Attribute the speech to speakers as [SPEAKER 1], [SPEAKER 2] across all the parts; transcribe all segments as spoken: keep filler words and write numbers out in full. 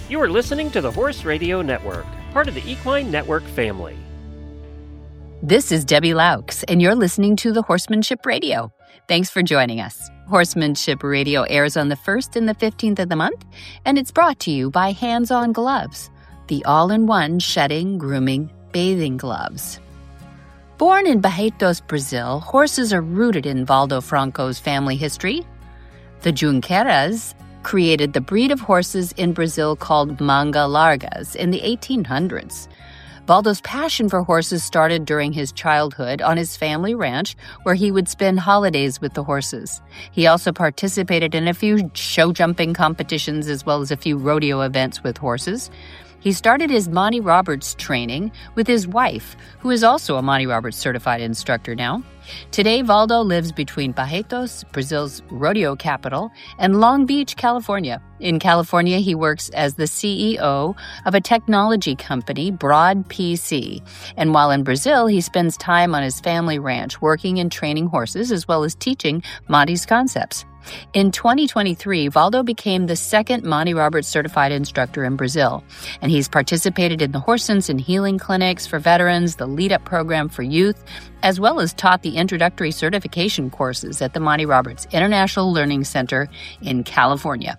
[SPEAKER 1] You are listening to the Horse Radio Network, part of the Equine Network family.
[SPEAKER 2] This is Debbie Laux, and you're listening to the Horsemanship Radio. Thanks for joining us. Horsemanship Radio airs on the first and the fifteenth of the month, and it's brought to you by Hands On Gloves, the all-in-one shedding, grooming, bathing gloves. Born in Barretos, Brazil, horses are rooted in Valdo Franco's family history. The Junqueiras created the breed of horses in Brazil called Manga Largas in the eighteen hundreds. Valdo's passion for horses started during his childhood on his family ranch, where he would spend holidays with the horses. He also participated in a few show-jumping competitions as well as a few rodeo events with horses. He started his Monty Roberts training with his wife, who is also a Monty Roberts certified instructor now. Today, Valdo lives between Barretos, Brazil's rodeo capital, and Long Beach, California. In California, he works as the C E O of a technology company, Broad P C. And while in Brazil, he spends time on his family ranch working and training horses as well as teaching Monty's concepts. In twenty twenty-three, Valdo became the second Monty Roberts certified instructor in Brazil, and he's participated in the Horse Sense and Healing Clinics for veterans, the Lead Up program for youth, as well as taught the introductory certification courses at the Monty Roberts International Learning Center in California.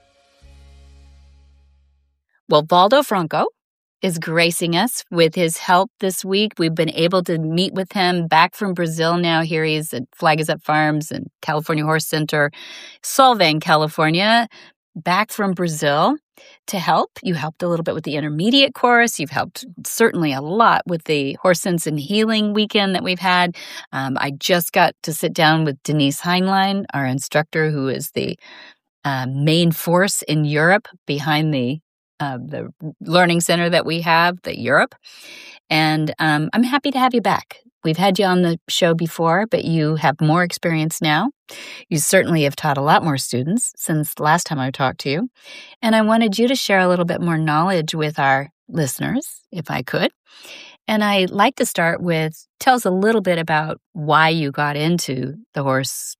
[SPEAKER 2] Well, Valdo Franco is gracing us with his help this week. We've been able to meet with him back from Brazil now. Here he is at Flag Is Up Farms and California Horse Center, Solvang, California, back from Brazil to help. You helped a little bit with the intermediate course. You've helped certainly a lot with the Horse Sense and Healing weekend that we've had. Um, I just got to sit down with Denise Heinlein, our instructor, who is the uh, main force in Europe behind the Uh, the learning center that we have, the Europe. And um, I'm happy to have you back. We've had you on the show before, but you have more experience now. You certainly have taught a lot more students since the last time I talked to you. And I wanted you to share a little bit more knowledge with our listeners, if I could. And I'd like to start with, tell us a little bit about why you got into the horse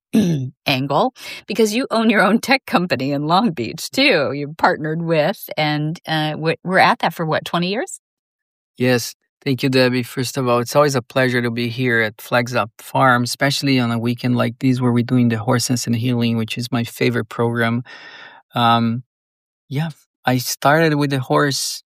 [SPEAKER 2] angle, because you own your own tech company in Long Beach, too. You've partnered with, and uh, we're at that for, what, twenty years?
[SPEAKER 3] Yes. Thank you, Debbie. First of all, it's always a pleasure to be here at Flags Up Farm, especially on a weekend like this where we're doing the Horse Sense and Healing, which is my favorite program. Um, yeah, I started with the horse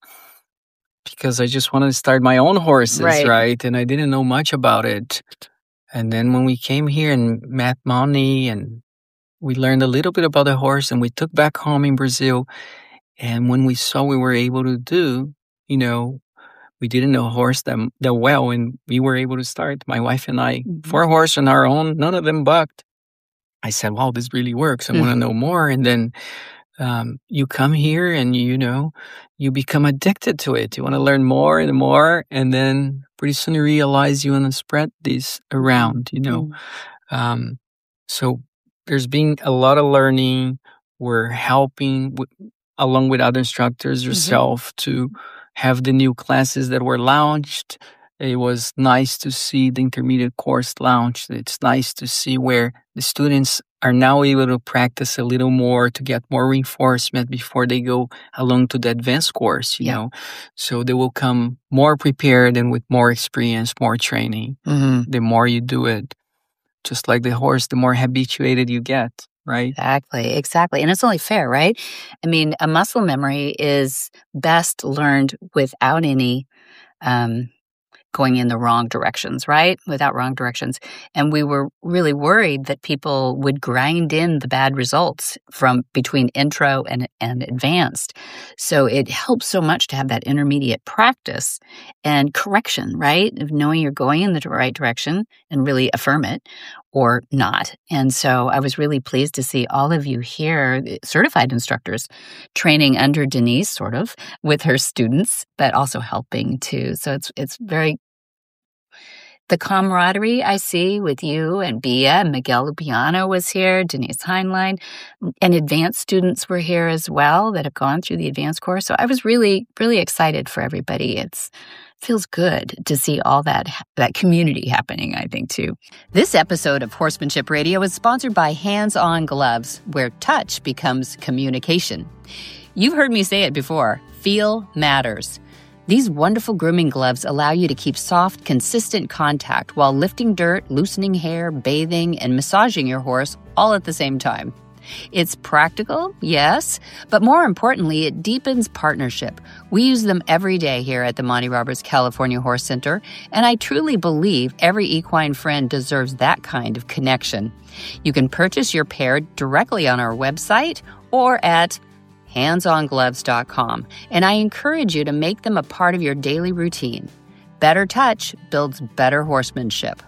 [SPEAKER 3] because I just wanted to start my own horses,
[SPEAKER 2] right?
[SPEAKER 3] right? And I didn't know much about it. And then when we came here and met Monty and we learned a little bit about the horse and we took back home in Brazil. And when we saw we were able to do, you know, we didn't know horse that, that well and we were able to start, my wife and I, mm-hmm. four horses on our own, none of them bucked. I said, wow, this really works. I mm-hmm. want to know more. And then um, you come here and, you know, you become addicted to it. You want to learn more and more. And then pretty soon you realize you want to spread this around, you know. Mm-hmm. Um, so there's been a lot of learning. We're helping w- along with other instructors yourself mm-hmm. to have the new classes that were launched. It was nice to see the intermediate course launched. It's nice to see where the students are now able to practice a little more to get more reinforcement before they go along to the advanced course, you yeah. know. So they will come more prepared and with more experience, more training. Mm-hmm. The more you do it, just like the horse, the more habituated you get, right?
[SPEAKER 2] Exactly, exactly. And it's only fair, right? I mean, a muscle memory is best learned without any um going in the wrong directions, right? Without wrong directions. And we were really worried that people would grind in the bad results from between intro and, and advanced. So it helps so much to have that intermediate practice and correction, right? Of knowing you're going in the right direction and really affirm it or not. And so I was really pleased to see all of you here, certified instructors, training under Denise, sort of, with her students, but also helping too. So it's it's very, the camaraderie I see with you and Bia, Miguel Lupiano was here, Denise Heinlein, and advanced students were here as well that have gone through the advanced course. So I was really, really excited for everybody. It's feels good to see all that that community happening, I think, too. This episode of Horsemanship Radio is sponsored by Hands On Gloves, where touch becomes communication. You've heard me say it before. Feel matters. These wonderful grooming gloves allow you to keep soft, consistent contact while lifting dirt, loosening hair, bathing, and massaging your horse all at the same time. It's practical, yes, but more importantly, it deepens partnership. We use them every day here at the Monty Roberts California Horse Center, and I truly believe every equine friend deserves that kind of connection. You can purchase your pair directly on our website or at hands on gloves dot com, and I encourage you to make them a part of your daily routine. Better touch builds better horsemanship.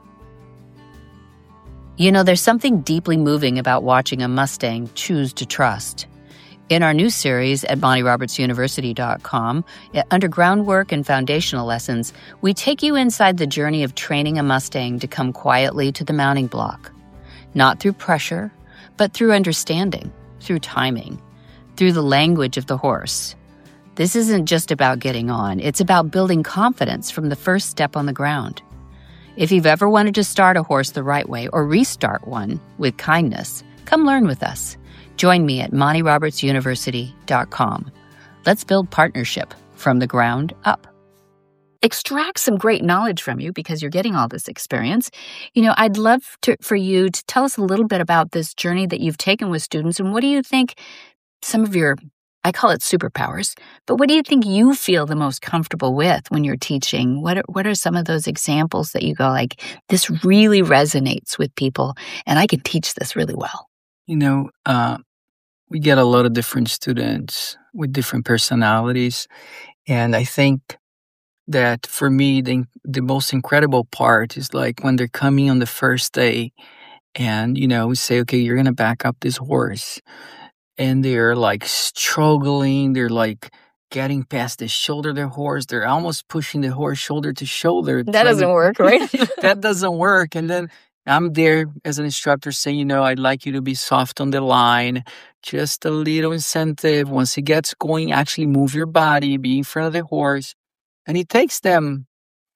[SPEAKER 2] You know, there's something deeply moving about watching a Mustang choose to trust. In our new series at monty roberts university dot com, under groundwork and foundational lessons, we take you inside the journey of training a Mustang to come quietly to the mounting block. Not through pressure, but through understanding, through timing, through the language of the horse. This isn't just about getting on, it's about building confidence from the first step on the ground. If you've ever wanted to start a horse the right way or restart one with kindness, come learn with us. Join me at monty roberts university dot com. Let's build partnership from the ground up. Extract some great knowledge from you because you're getting all this experience. You know, I'd love to, for you to tell us a little bit about this journey that you've taken with students, and what do you think some of your, I call it superpowers, but what do you think you feel the most comfortable with when you're teaching? What are, what are some of those examples that you go like, this really resonates with people and I can teach this really well?
[SPEAKER 3] You know, uh, we get a lot of different students with different personalities. And I think that for me, the, the most incredible part is like when they're coming on the first day and, you know, we say, okay, you're going to back up this horse. And they're like struggling. They're like getting past the shoulder of the horse. They're almost pushing the horse shoulder to shoulder.
[SPEAKER 2] That doesn't to, work, right?
[SPEAKER 3] That doesn't work. And then I'm there as an instructor saying, you know, I'd like you to be soft on the line. Just a little incentive. Once it gets going, actually move your body, be in front of the horse. And it takes them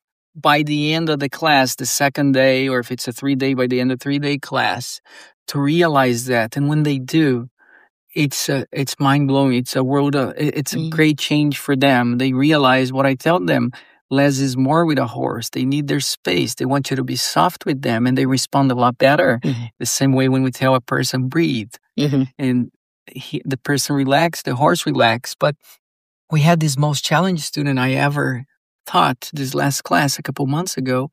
[SPEAKER 3] by the end of the class, the second day, or if it's a three day, by the end of three day class, to realize that. And when they do, It's uh, it's mind blowing. It's a world. Of, it's a great change for them. They realize what I tell them. Less is more with a horse. They need their space. They want you to be soft with them, and they respond a lot better. Mm-hmm. The same way when we tell a person breathe, mm-hmm. and he, the person relax, the horse relax. But we had this most challenged student I ever taught this last class a couple months ago,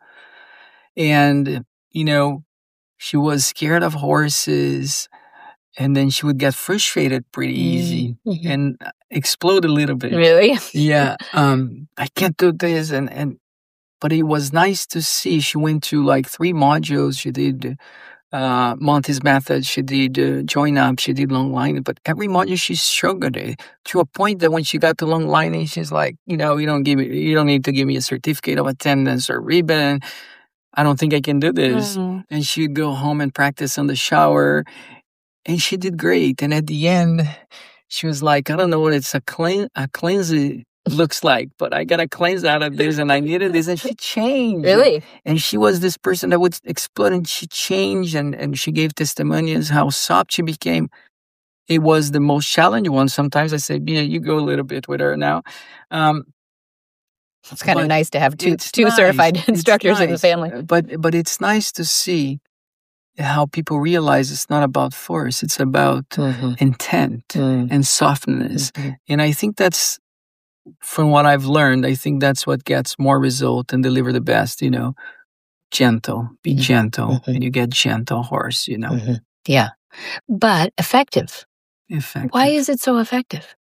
[SPEAKER 3] and you know, she was scared of horses. And then she would get frustrated pretty easy mm-hmm. and explode a little bit.
[SPEAKER 2] Really?
[SPEAKER 3] Yeah. Um, I can't do this. And, and, but it was nice to see. She went to like three modules. She did, uh, Monty's method. She did, uh, join up. She did long lining, but every module she struggled it to a point that when she got to long lining, she's like, you know, you don't give me, you don't need to give me a certificate of attendance or ribbon. I don't think I can do this. Mm-hmm. And she'd go home and practice in the shower. And she did great. And at the end, she was like, I don't know what it's a clean a cleanse looks like, but I got to cleanse out of this and I needed this. And she changed.
[SPEAKER 2] Really?
[SPEAKER 3] And she was this person that would explode, and she changed, and, and she gave testimonials how soft she became. It was the most challenging one. Sometimes I say, yeah, you go a little bit with her now. Um,
[SPEAKER 2] it's kind of nice to have two two nice. certified instructors nice. in the family.
[SPEAKER 3] But but it's nice to see how people realize it's not about force, it's about mm-hmm. intent mm-hmm. and softness. Mm-hmm. And I think that's, from what I've learned, I think that's what gets more result and deliver the best, you know. Gentle, be mm-hmm. gentle, mm-hmm. and you get gentle horse, you know.
[SPEAKER 2] Mm-hmm. Yeah. But effective.
[SPEAKER 3] Effective.
[SPEAKER 2] Why is it so effective?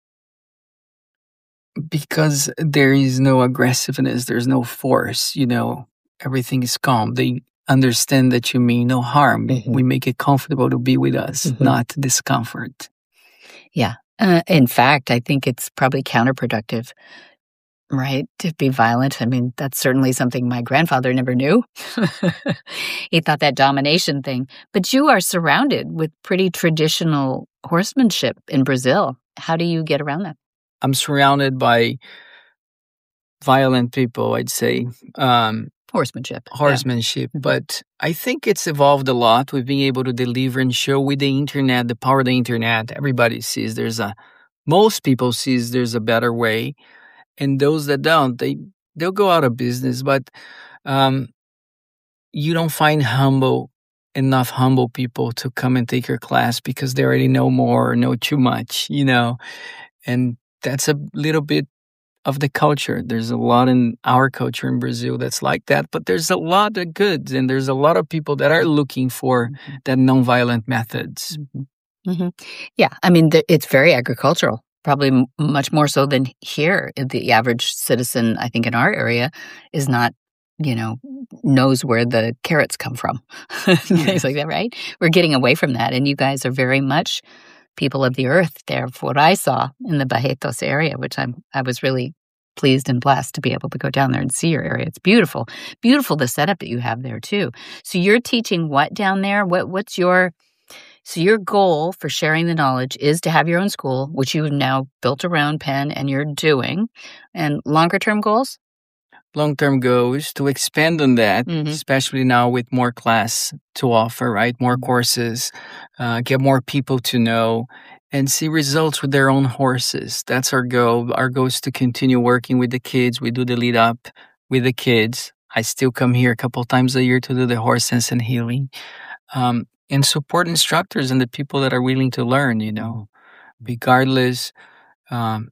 [SPEAKER 3] Because there is no aggressiveness, there's no force, you know. Everything is calm. They understand that you mean no harm. Mm-hmm. We make it comfortable to be with us, mm-hmm. not discomfort.
[SPEAKER 2] Yeah. Uh, in fact, I think it's probably counterproductive, right, to be violent. I mean, that's certainly something my grandfather never knew. He thought that domination thing. But you are surrounded with pretty traditional horsemanship in Brazil. How do you get around that?
[SPEAKER 3] I'm surrounded by violent people, I'd say. Um,
[SPEAKER 2] Horsemanship.
[SPEAKER 3] Horsemanship. Yeah. But I think it's evolved a lot with being able to deliver and show with the internet, the power of the internet. Everybody sees there's a most people sees there's a better way, and those that don't, they they'll go out of business. But um, you don't find humble enough humble people to come and take your class because they already know more or know too much, you know. And that's a little bit of the culture. There's a lot in our culture in Brazil that's like that, but there's a lot of goods, and there's a lot of people that are looking for mm-hmm. that nonviolent methods.
[SPEAKER 2] Mm-hmm. Mm-hmm. Yeah, I mean, th- it's very agricultural, probably m- much more so than here. The average citizen, I think, in our area is not, you know, knows where the carrots come from, things like that, right? We're getting away from that, and you guys are very much people of the earth there. For what I saw in the Barretos area, which I'm, I was really pleased and blessed to be able to go down there and see your area. It's beautiful, beautiful the setup that you have there too. So you're teaching what down there? What what's your so your goal for sharing the knowledge is to have your own school, which you have now built around Penn and you're doing, and longer term goals.
[SPEAKER 3] Long-term goals to expand on that,
[SPEAKER 2] mm-hmm.
[SPEAKER 3] especially now with more class to offer, right? More courses, uh, get more people to know and see results with their own horses. That's our goal. Our goal is to continue working with the kids. We do the lead up with the kids. I still come here a couple times a year to do the horse sense and healing, um, and support instructors and the people that are willing to learn, you know, regardless, um,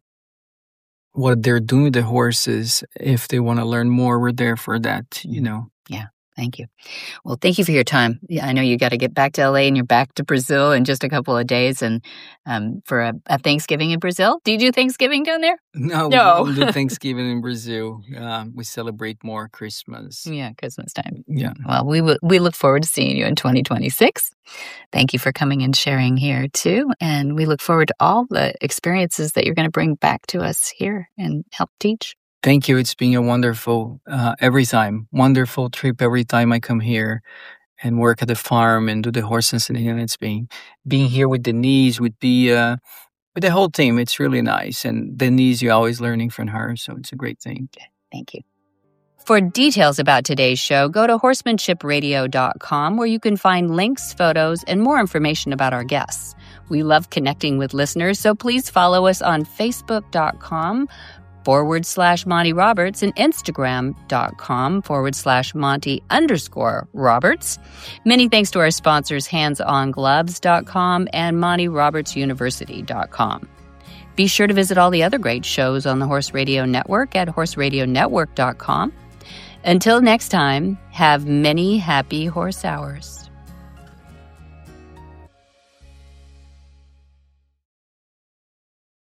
[SPEAKER 3] what they're doing with the horses. If they want to learn more, we're there for that, you know.
[SPEAKER 2] Yeah, thank you. Well, thank you for your time. Yeah, I know you got to get back to L A and you're back to Brazil in just a couple of days, and um, for a, a Thanksgiving in Brazil. Do you do Thanksgiving down there?
[SPEAKER 3] No,
[SPEAKER 2] no.
[SPEAKER 3] we don't do Thanksgiving in Brazil. Um, we celebrate more Christmas.
[SPEAKER 2] Yeah, Christmas time.
[SPEAKER 3] Yeah.
[SPEAKER 2] Well, we w- we look forward to seeing you in twenty twenty-six. Thank you for coming and sharing here too, and we look forward to all the experiences that you're going to bring back to us here and help teach.
[SPEAKER 3] Thank you. It's been a wonderful, uh, every time, wonderful trip every time I come here and work at the farm and do the horses. And it's been being here with Denise, with the, uh, with the whole team. It's really nice. And Denise, you're always learning from her. So it's a great thing.
[SPEAKER 2] Thank you. For details about today's show, go to horsemanship radio dot com, where you can find links, photos, and more information about our guests. We love connecting with listeners, so please follow us on facebook dot com forward slash Monty Roberts and Instagram dot com forward slash Monty underscore Roberts. Many thanks to our sponsors, hands on gloves dot com and Monty Roberts University dot com. Be sure to visit all the other great shows on the Horse Radio Network at horse radio network dot com. Until next time, have many happy horse hours.